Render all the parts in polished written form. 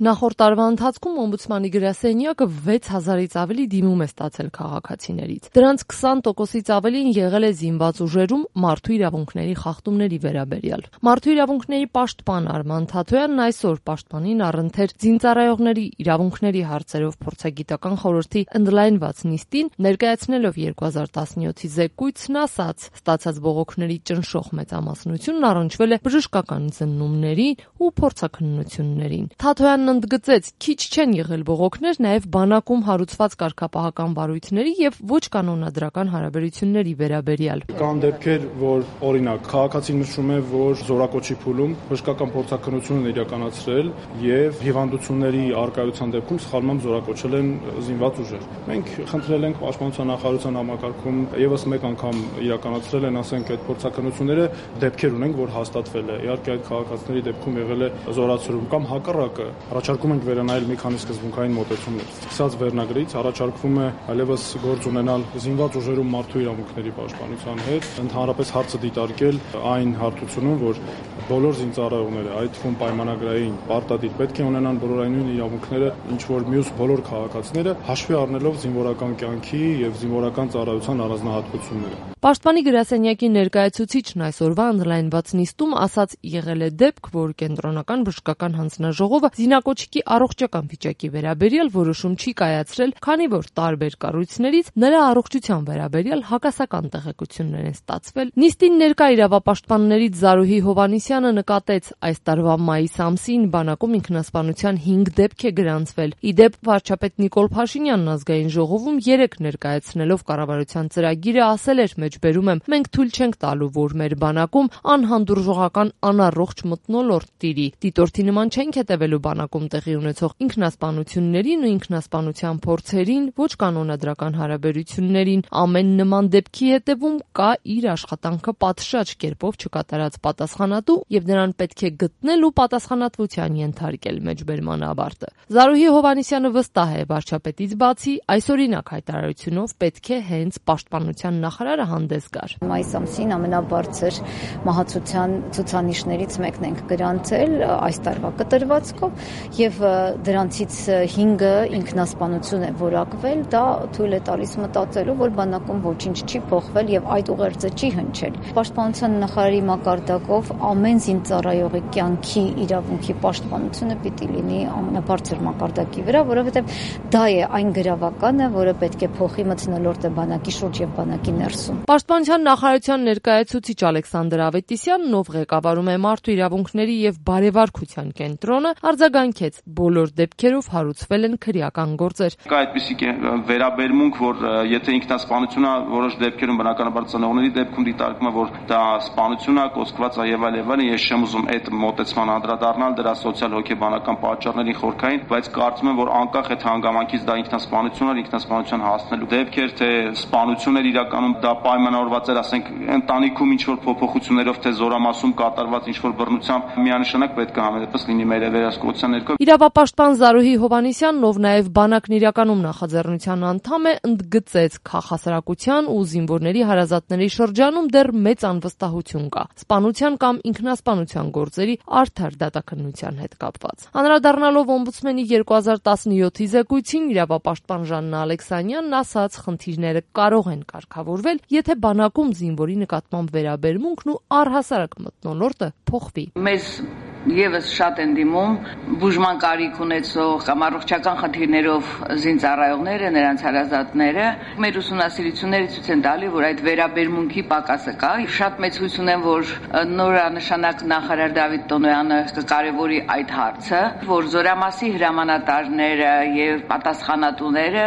Նախորդ տարվա ընթացքում օմբուդսմանի գրասենյակը 6000-ից ավելի դիմում է ստացել քաղաքացիներից։ Դրանց 20%-ից ավելին եղել է զինված ուժերում մարդու իրավունքների խախտումների վերաբերյալ։ Մարդու իրավունքների պաշտպան Արման Թաթոյանն այսօր պաշտպանին առընթեր զինծառայողների իրավունքների հարցերով փորձագիտական խորհրդի ընդլայնված նիստին ներկայացնելով 2017-ի զեկույցն ասաց. ստացած բողոքների ճնշող մեծամասնությունն առնչվել է բժշկական զննումների ու փորձաքննություններին։ Թաթոյանն ընդգծեց, քիչ չեն եղել բողոքներ նաև բանակում հարուցված կարգապահական վարույթների եւ ոչ կանոնադրական հարաբերությունների վերաբերյալ։ Կան դեպքեր, որ օրինակ քաղաքացին նշում է, որ զորակոչի փուլում բժշկական փորձաքննություն են իրականացրել եւ հիվանդությունների արկայության դեպքում սխալմամբ զորակոչել են զինված ուժեր։ Մենք խնդրել ենք պաշտպանության նախարարության համակարգում եւս մեկ անգամ իրականացրել են, ասենք, այդ փորձաքննությունները դեպքեր ունենք, որ հաստատվել է։ Իհարկե այդ քաղաքացիների դեպքում եղել է զորացում կամ հակառակը։ Առաջարկում ենք վերանայել մի քանի սկզբունքային մոտեցումներ։ Սկսած վերնագրից առաջարկվում է այլևս գործ ունենալ զինված ուժերում մարդու իրավունքների պաշտպանության հետ, ընդհանրապես հարցը դիտարկել այն հարթությունում, որ բոլոր զինծառայողները, այդ թվում պայմանագրային պարտադիր պետք է ունենան բոլորայնույն իրավունքները, ինչ որ մյուս բոլոր քաղաքացիները, հաշվի առնելով զինվորական կյանքի եւ զինվորական ծառայության առանձնահատկությունները։ Պաշտպանի գրասենյակի ներկայացուցիչն այսօրվա ընդլայնված նիստում ասաց եղել է դեպք, որ կենտրոնական բժշկական հանձնաժողովը զինակոչիկի առողջական վիճակի վերաբերյալ որոշում չի կայացրել, քանի որ տարբեր կառույցներից նրա առողջության վերաբերյալ հակասական տեղեկություններ են ստացվել։ Նիստին ներկա իրավապաշտպաններից Զարուհի Հովհաննիսյանը նկատեց, այս տարվա մայիս ամսին բանակում ինքնասպանության 5 դեպք է գրանցվել։ Ի դեպ, վարչապետ Նիկոլ Փաշինյանն ազգային ժողովում 3 ներկայացնելով կառավարության ծրագիրը ասել էր, մեջբերում եմ, մենք թույլ չենք տալու, որ մեր բանակում անհանդուրժողական անառողջ մթնոլորտ տիրի։ Դիտորդի նման չենք հետևելու բանակում տեղի ունեցող ինքնասպանություններին ու ինքնասպանության փորձերին, ոչ կանոնադրական հարաբերություններին։ Ամեն նման դեպքի հետևում կա իր աշխատանքը պատշաճ կերպով չկատարած պատասխանատու եւ նրան պետք է գտնել ու պատասխանատվության ենթարկել, մեջբերման ավարտը։ Զարուհի Հովհաննիսյանը վստահ է, վարչապետից բացի այսօրինակ հայտարարությունով պետք է հենց պաշտպանության նախարարը հանդես գար։ Մայիս ամսին ամենաբարձր մահացության ցուցանիշներից մեկն ենք գրանցել այս տարվա կտրվածքով եւ դրանցից 5-ը ինքնասպանություն է որակվել, դա թույլ է տալիս մտածելու, որ բանակում ոչինչ չի փոխվել եւ այդ ուղերձը չի հնչել։ Պաշտպանության նախարարի մակարդակով ամեն զինծառայողի կյանքի իրավունքի պաշտպանությունը պիտի լինի ամենաբարձր մակարդակի վրա, որովհետեւ դա է այն գրավականը, որը պետք է փոխի մթնոլորտը բանակի շուրջ եւ բանակի ներսում։ Պաշտպանության նախարարության ներկայացուցիչ Ալեքսանդր Ավետիսյանն, ով ղեկավարում է մարդու իրավունքների եւ բարեվարքության կենտրոնը, արձագանքեց բոլոր դեպքերով հարուցվել են քրեական գործեր։ Կա այդպիսի վերաբերմունք, որ եթե ինքնասպանությունը որոշ դեպքերում բնականաբար ծնողների դեպքում դիտարկվում է, որ դա սպանություն է, կոծկված է եւ այլն, ես չեմ ուզում այդ մոտեցման անդրադառնալ դրա սոցիալ հոգեբանական պատճառների խորքային, բայց կարծում եմ, որ անկախ այդ հանգամանքից դա ինքնասպանություն է, ինքնասպանության հասնելու դեպքեր, թե սպանություն էր իրականում դա պայմանավորված էր, ասենք, ընտանիքում ինչ որ փոփոխություններով, թե զորամասում կատարված ինչ որ բռնությամբ միանշանակ պետք է համեմատես լինի մեր վերահսկողության ներքո։ Իրավապաշտպան Զարուհի Հովհաննիսյանն, ով նաև բանակն իրականում նախաձեռնության անդամ է, ընդգծեց քաղաքասարակության ու զինվորների հարազատների շրջանում դեռ մեծ անվստահություն կա սպանության կամ ինքնասպանության գործերի արդար դատաքննության հետ կապված։ Անդրադառնալով օմբուդսմենի 2017-ի զեկույցին, իրավապաշտպան Ժաննա Ալեքսանյանն ասաց, խնդիրները կարող են կարգավորվել, եթե բանակում զինվորի նկատմամբ վերաբերմունքն ու առհասարակ մթնոլորտը փոխվի։ Մեզ Եվս շատ են դիմում բուժման կարիք ունեցող կամ առողջական խնդիրներով զինծառայողները, նրանց հարազատները։ Մեր ուսումնասիրությունները ցույց են տալի, որ այդ վերաբերմունքի պակասը կա։ Շատ մեծ հույս ունեմ, որ նորանշանակ նախարար Դավիթ Տոնոյանը կկարևորի այդ հարցը, որ զորամասի հրամանատարները եւ պատասխանատուները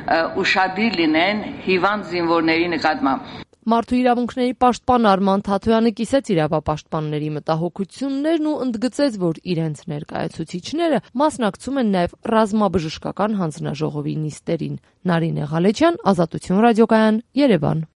ուշադիր լինեն հիվանդ զինվորների նկատմամբ։ Մարդու իրավունքների պաշտպան Արման Թաթոյանը կիսեց իրավապաշտպանների մտահոգություններն ու ընդգծեց, որ իրենց ներկայացուցիչները մասնակցում են նաև ռազմաբժշկական հանձնաժողովի նիստերին։ Նարինե Ղալեչյան, Ազատություն ռադիոկայան, Երևան։